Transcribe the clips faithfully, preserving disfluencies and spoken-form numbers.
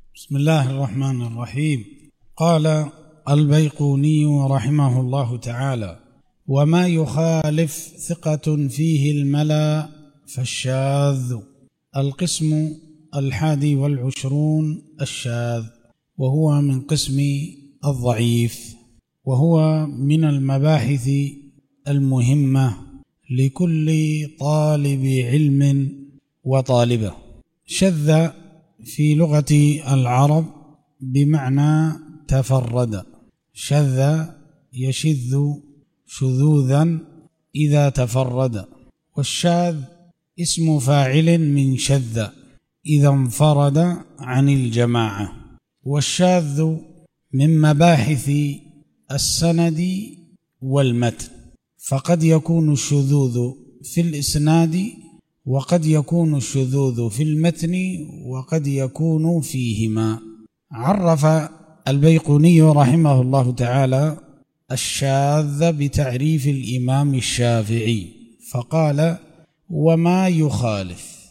بسم الله الرحمن الرحيم. قال البيقوني رحمه الله تعالى: وما يخالف ثقة فيه الملا فالشاذ. القسم الحادي والعشرون الشاذ، وهو من قسم الضعيف، وهو من المباحث المهمة لكل طالب علم وطالبة. شذ في لغة العرب بمعنى تفرد، شذ يشذ شذوذا إذا تفرد، والشاذ اسم فاعل من شذ إذا انفرد عن الجماعة. والشاذ من مباحث السند والمتن، فقد يكون الشذوذ في الإسناد، وقد يكون الشذوذ في المتن، وقد يكون فيهما. عرف البيقوني رحمه الله تعالى الشاذ بتعريف الإمام الشافعي فقال: وما يخالف.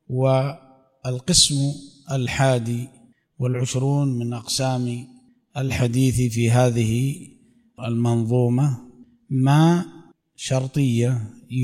والقسم الحادي والعشرون من أقسام الحديث في هذه المنظومة ما شرطية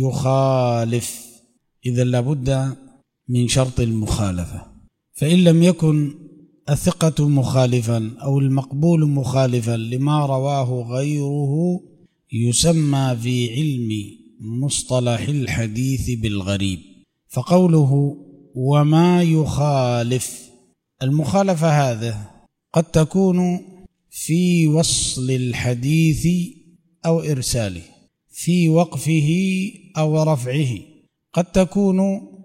يخالف، إذا لابد من شرط المخالفة. فإن لم يكن الثقة مخالفا أو المقبول مخالفا لما رواه غيره يسمى في علم مصطلح الحديث بالغريب. فقوله وما يخالف، المخالفة هذا قد تكون في وصل الحديث أو إرساله، في وقفه أو رفعه، قد تكون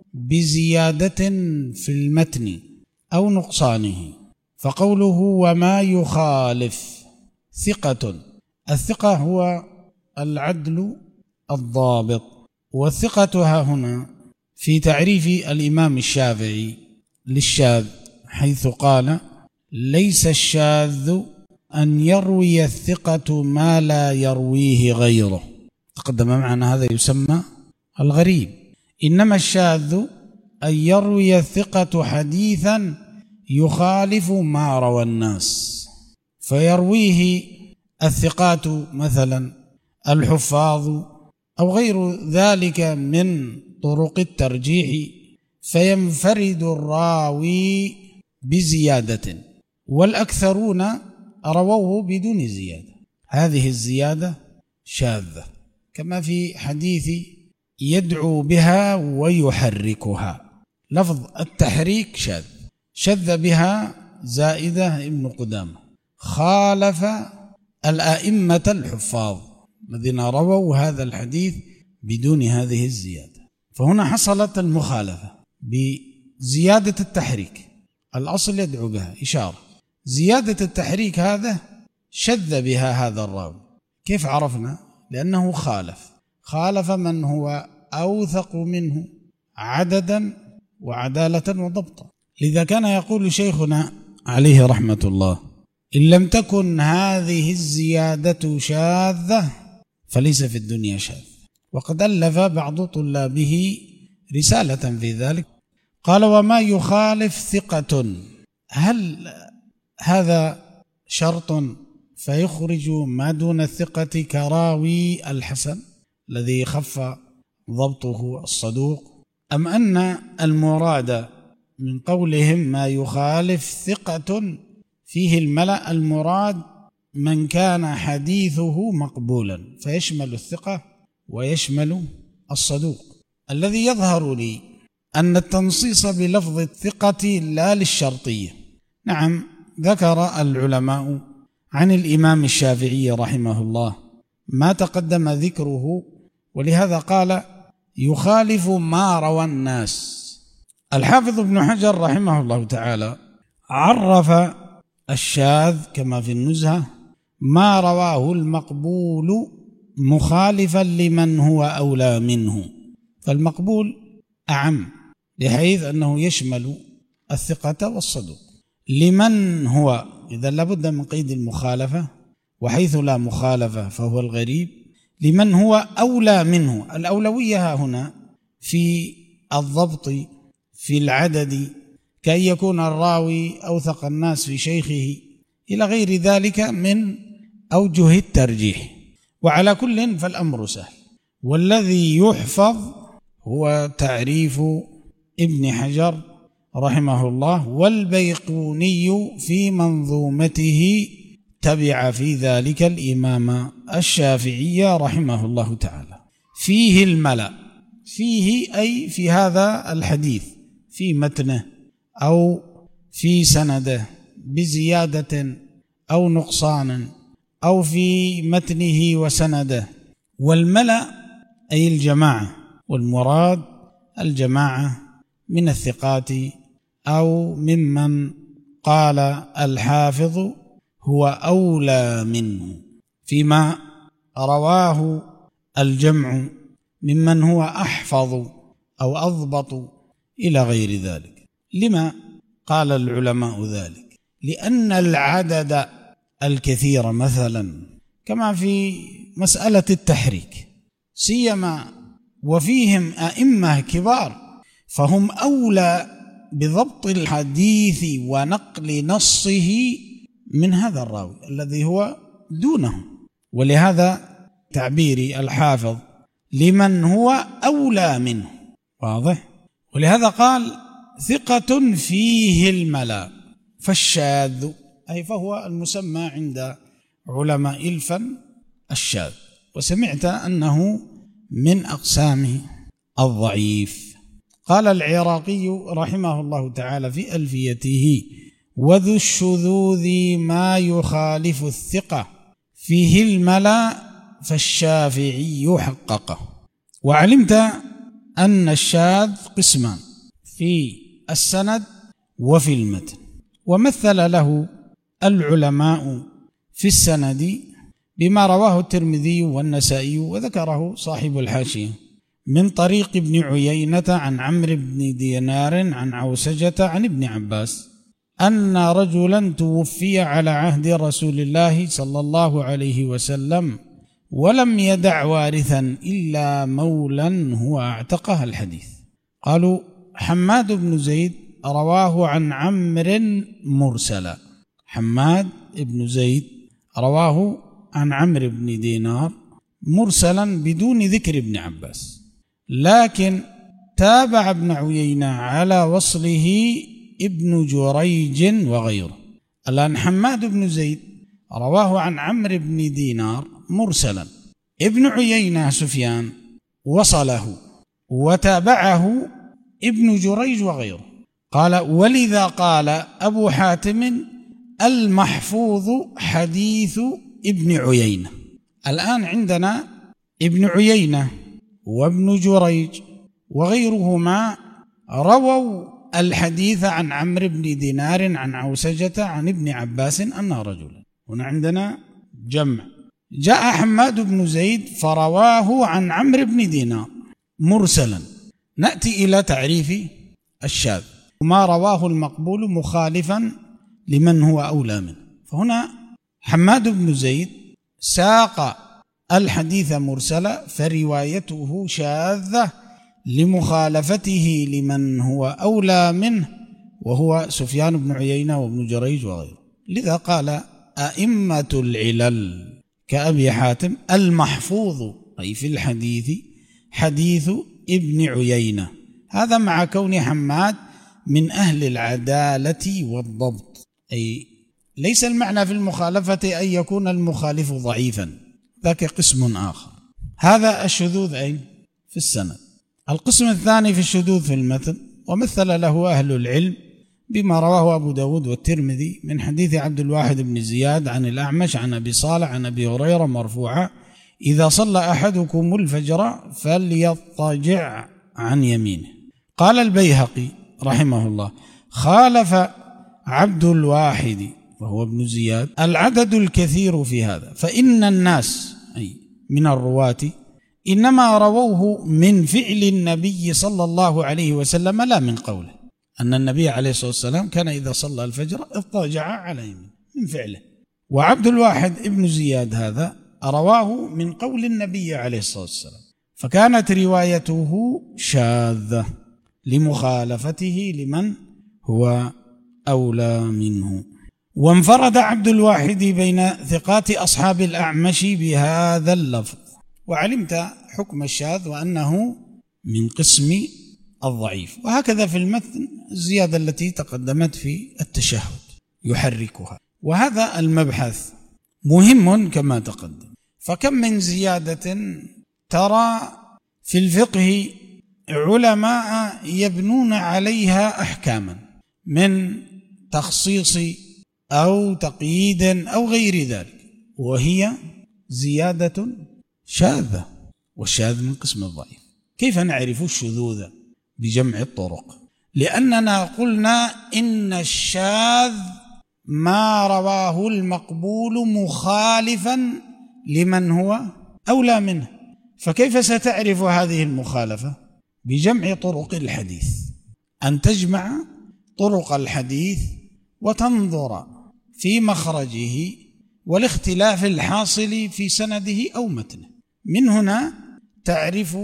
بزيادة في المتن أو نقصانه. فقوله وما يخالف ثقة، الثقة هو العدل الضابط. والثقة ها هنا في تعريف الإمام الشافعي للشاذ، حيث قال: ليس الشاذ أن يروي الثقة ما لا يرويه غيره. تقدم معنا هذا يسمى الغريب. إنما الشاذ أن يروي الثقة حديثا يخالف ما روى الناس، فيرويه الثقات مثلا الحفاظ أو غير ذلك من طرق الترجيح، فينفرد الراوي بزيادة، والأكثرون رووه بدون زيادة. هذه الزيادة شاذة، كما في حديث يدعو بها ويحركها، لفظ التحريك شاذ، شذ بها زائدة ابن قدامة، خالف الأئمة الحفاظ الذين رووا هذا الحديث بدون هذه الزيادة. فهنا حصلت المخالفة بزيادة التحريك، الأصل يدعو بها إشارة، زيادة التحريك هذا شذ بها هذا الراوي. كيف عرفنا؟ لأنه خالف خالف من هو أوثق منه عددا وعدالة وضبطا. لذا كان يقول شيخنا عليه رحمة الله: إن لم تكن هذه الزيادة شاذة فليس في الدنيا شاذ. وقد ألف بعض طلابه رسالة في ذلك، قال: وما يخالف ثقة. هل هذا شرط فيخرج ما دون الثقة كراوي الحسن الذي خف ضبطه الصدوق، أم أن المراد من قولهم ما يخالف ثقة فيه الملأ المراد من كان حديثه مقبولا، فيشمل الثقة ويشمل الصدوق؟ الذي يظهر لي أن التنصيص بلفظ الثقة لا للشرطية. نعم، ذكر العلماء عن الإمام الشافعي رحمه الله ما تقدم ذكره، ولهذا قال: يخالف ما روى الناس. الحافظ ابن حجر رحمه الله تعالى عرف الشاذ كما في النزهة: ما رواه المقبول مخالفا لمن هو أولى منه. فالمقبول أعم، بحيث أنه يشمل الثقة والصدوق. لمن هو، إذا لابد من قيد المخالفة، وحيث لا مخالفة فهو الغريب. لمن هو أولى منه، الأولوية هنا في الضبط، في العدد، كأن يكون الراوي أوثق الناس في شيخه إلى غير ذلك من أوجه الترجيح. وعلى كل فالأمر سهل، والذي يحفظ هو تعريف ابن حجر رحمه الله، والبيقوني في منظومته تبع في ذلك الإمام الشافعي رحمه الله تعالى. فيه الملأ، فيه أي في هذا الحديث، في متنه أو في سنده بزيادة أو نقصان، أو في متنه وسنده. والملأ أي الجماعة، والمراد الجماعة من الثقات أو ممن قال الحافظ هو أولى منه فيما رواه الجمع ممن هو أحفظ أو أضبط إلى غير ذلك. لما قال العلماء ذلك؟ لأن العدد الكثير مثلا كما في مسألة التحريك سيما وفيهم أئمة كبار، فهم أولى بضبط الحديث ونقل نصه من هذا الراوي الذي هو دونه. ولهذا تعبير الحافظ لمن هو أولى منه واضح. ولهذا قال ثقة فيه الملا، فالشاذ أي فهو المسمى عند علماء الفن الشاذ. وسمعت أنه من أقسام الضعيف. قال العراقي رحمه الله تعالى في ألفيته: وذو الشذوذ ما يخالف الثقة فيه الملا فالشافعي حققه. وعلمت أن الشاذ قسمان في السند وفي المتن، ومثل له العلماء في السند بما رواه الترمذي والنسائي وذكره صاحب الحاشية من طريق ابن عيينة عن عمرو بن دينار عن عوسجة عن ابن عباس أن رجلا توفي على عهد رسول الله صلى الله عليه وسلم ولم يدع وارثا إلا مولا هو اعتقه الحديث. قالوا حماد بن زيد رواه عن عمرو مرسلا. حماد بن زيد رواه عن عمرو بن دينار مرسلا بدون ذكر ابن عباس، لكن تابع ابن عيينة على وصله ابن جريج وغيره. الآن حماد بن زيد رواه عن عمرو بن دينار مرسلا، ابن عيينة سفيان وصله وتابعه ابن جريج وغيره. قال ولذا قال أبو حاتم المحفوظ حديث ابن عيينة. الآن عندنا ابن عيينة وابن جريج وغيرهما رووا الحديث عن عمرو بن دينار عن عوسجة عن ابن عباس أن رجلا. هنا عندنا جمع. جاء حماد بن زيد فرواه عن عمرو بن دينار مرسلا. نأتي إلى تعريف الشاذ: وما رواه المقبول مخالفا لمن هو أولى منه. فهنا حماد بن زيد ساق الحديث مرسلا فروايته شاذة لمخالفته لمن هو أولى منه وهو سفيان بن عيينة وابن جريج وغيره. لذا قال أئمة العلل كأبي حاتم المحفوظ أي في الحديث حديث ابن عيينة. هذا مع كون حماد من أهل العدالة والضبط، أي ليس المعنى في المخالفة أن يكون المخالف ضعيفا، ذاك قسم آخر. هذا الشذوذ أي في السند. القسم الثاني في الشذوذ في المتن، ومثل له أهل العلم بما رواه أبو داود والترمذي من حديث عبد الواحد بن زياد عن الأعمش عن أبي صالح عن أبي هريرة مرفوعا: إذا صلى أحدكم الفجر فليضطجع عن يمينه. قال البيهقي رحمه الله: خالف عبد الواحد وهو ابن زياد العدد الكثير في هذا، فإن الناس أي من الرواة إنما رووه من فعل النبي صلى الله عليه وسلم لا من قوله، أن النبي عليه الصلاة والسلام كان إذا صلى الفجر اضطجع على يمينه من فعله. وعبد الواحد ابن زياد هذا رواه من قول النبي عليه الصلاة والسلام، فكانت روايته شاذة لمخالفته لمن هو أولى منه. وانفرد عبد الواحد بين ثقات أصحاب الأعمش بهذا اللفظ. وعلمت حكم الشاذ وأنه من قسم الضعيف. وهكذا في المتن الزيادة التي تقدمت في التشهد يحركها. وهذا المبحث مهم كما تقدم. فكم من زيادة ترى في الفقه علماء يبنون عليها أحكاما من تخصيص أو تقييد أو غير ذلك، وهي زيادة شاذة، والشاذ من قسم الضعيف. كيف نعرف الشذوذ؟ بجمع الطرق، لأننا قلنا إن الشاذ ما رواه المقبول مخالفا لمن هو أولى منه. فكيف ستعرف هذه المخالفة؟ بجمع طرق الحديث، أن تجمع طرق الحديث وتنظر في مخرجه والاختلاف الحاصل في سنده أو متنه. من هنا تعرف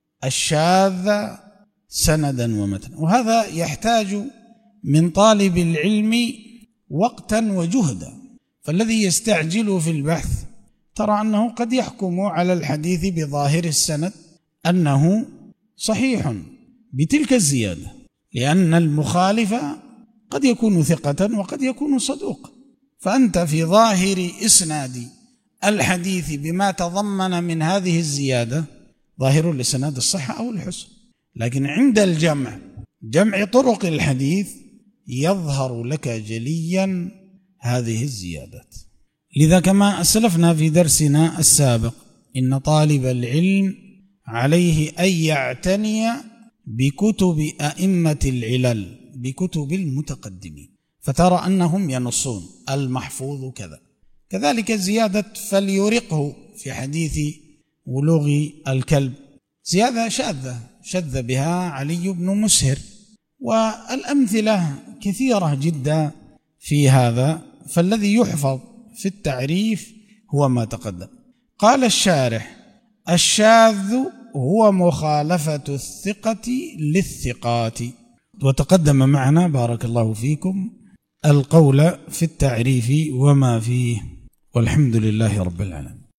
الشاذ سندا ومتنا. وهذا يحتاج من طالب العلم وقتا وجهدا. فالذي يستعجل في البحث ترى أنه قد يحكم على الحديث بظاهر السند أنه صحيح بتلك الزيادة، لأن المخالف قد يكون ثقة وقد يكون صدوق. فأنت في ظاهر إسناد الحديث بما تضمن من هذه الزيادة ظاهر الإسناد الصحة أو الحسن، لكن عند الجمع جمع طرق الحديث يظهر لك جليا هذه الزيادات. لذا كما أسلفنا في درسنا السابق إن طالب العلم عليه أن يعتني بكتب أئمة العلل، بكتب المتقدمين، فترى أنهم ينصون المحفوظ كذا. كذلك زيادة فليرقه في حديث ولوغ الكلب، زيادة شاذة شذ بها علي بن مسهر، والأمثلة كثيرة جدا في هذا. فالذي يحفظ في التعريف هو ما تقدم. قال الشارح: الشاذ هو مخالفة الثقة للثقات. وتقدم معنا بارك الله فيكم القول في التعريف وما فيه، والحمد لله رب العالمين.